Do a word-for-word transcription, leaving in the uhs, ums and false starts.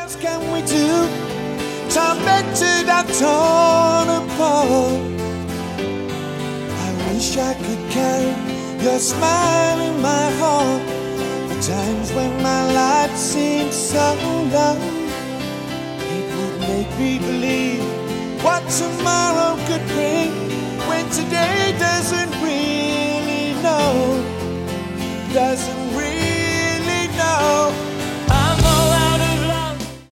can we do to better that torn apart? I wish I could carry your smile in my heart. The times when my life seemed so long, it would make me believe what tomorrow could bring, when today doesn't